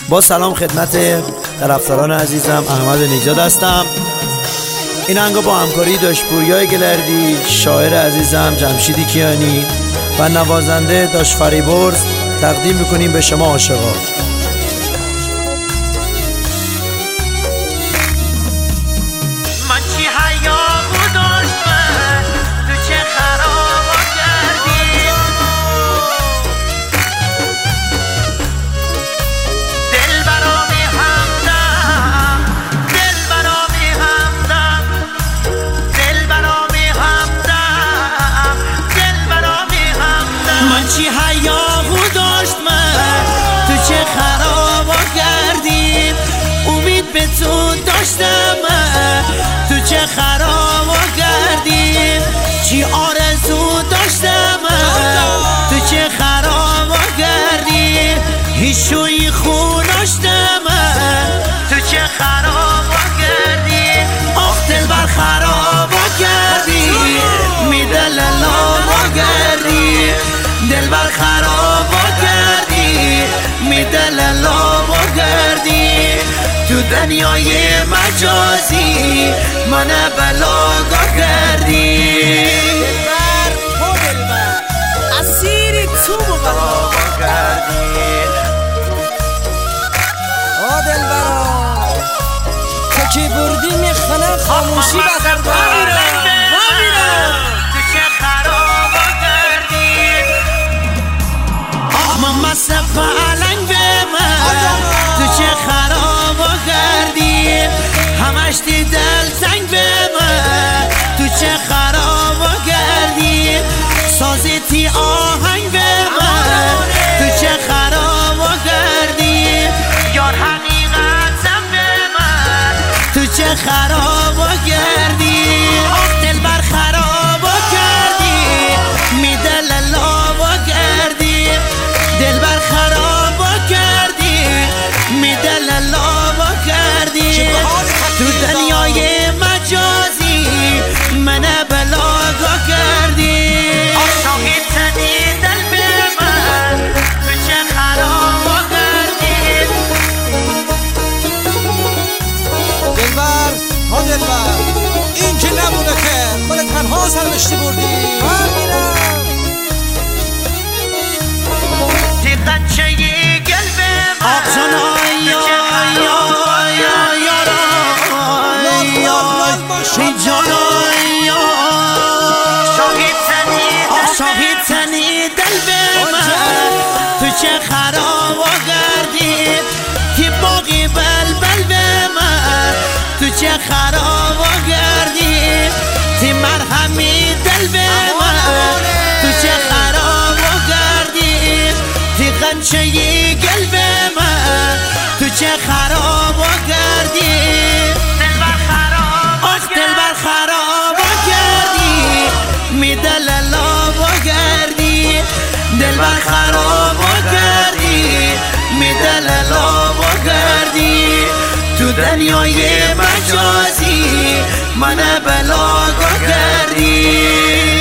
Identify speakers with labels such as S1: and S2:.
S1: با سلام خدمت طرفداران عزیزم، احمد نژاد هستم. این آهنگ با همکاری داشپوریا گلردی، شاعر عزیزم جمشید کیانی و نوازنده داش فریبرز تقدیم میکنیم به شما عاشقا.
S2: چی حیاهو داشت من تو چه خرابا کردی، امید به تو داشتم من تو چه خرابا کردی، چی آرزو داشتم من تو چه خرابا کردی، هیچوی خون داشتم من تو چه خرابا کردی، آخ دلبر خرابا کردی، میدل لابا کردی، دلبر خرابا کردی، میدل لابا کردی، تو دنیای مجازی من بلاگا کردی،
S3: دلبر تو دلبر اسیری تو بلاگا کردی. آ دلبرا تو که بردی میخنه خاموشی بخردن
S2: مصرف علنگ به من تو چه خرابا کردی، همش دی دل تنگ به من تو چه خرابا کردی، سازیتی آهنگ به من تو چه خرابا کردی، یار حقیقتم به من تو چه خرابا کردی، آخ دلبر خرابا کردی، میدل لابا کردی، دلبر خرابا کردی، میدل لابا کردی، تو دنیای مجازی من بلاگا کردی، عاشقی تنی دل به من تو چه خرابا کردی.
S3: دلبر ها دلبر این که نمونه که خود تنها سرمشتی بردی،
S2: قچه قلب من آقای شاهد تنی دل به من تو چه خرابا کردی، که باقی بلبل به من تو چه خرابا کردی، تی مرهمی دل به من تو چه خرابا کردی، تی قنچه قلب من تو چه خرابا کردی، دلبر خرابا کردی، میدل لابا کردی، دلبر خرابا کردی، میدل لابا کردی، تو دنیای مجازی من بلاگا کردی.